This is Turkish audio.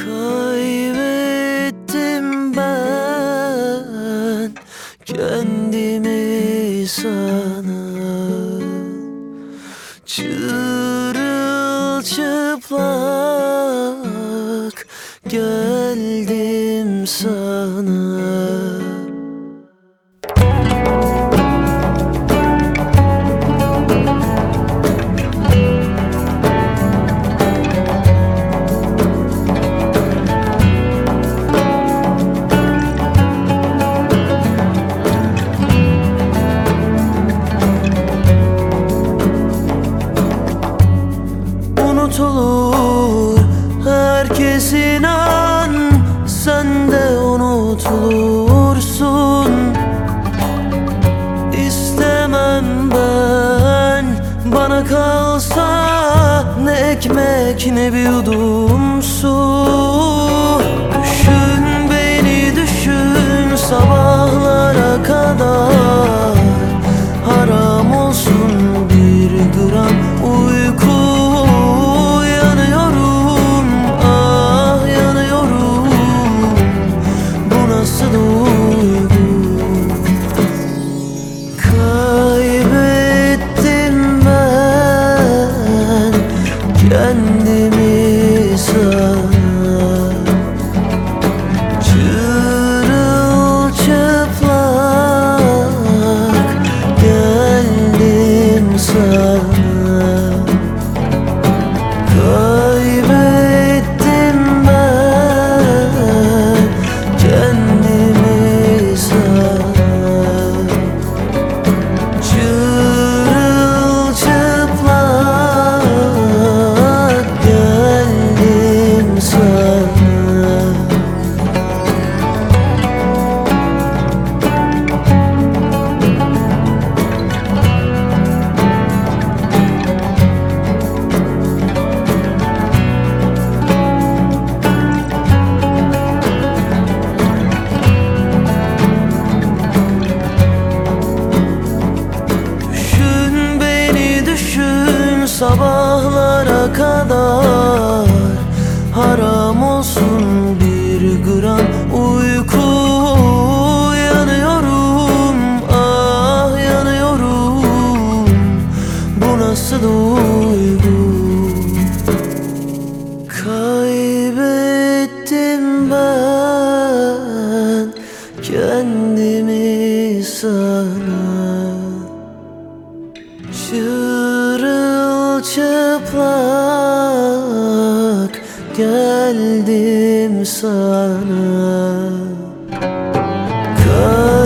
Kaybettim ben kendimi sana, çırılçıplak geldim sana. Unutulur herkes, inan sen de unutulursun. İstemem ben, bana kalsa ne ekmek ne bir yudum su. Düşün beni düşün sabahlara kadar, haram olsun bir gram uyku. Kendimi sana, çırılçıplak geldim sana. Kaybettim ben kendimi sana, sabahlara kadar, haram olsun bir gram uyku. Yanıyorum, ah yanıyorum, bu nasıl duygu? Kaybettim ben kendimi sana, çırılçıplak geldim sana.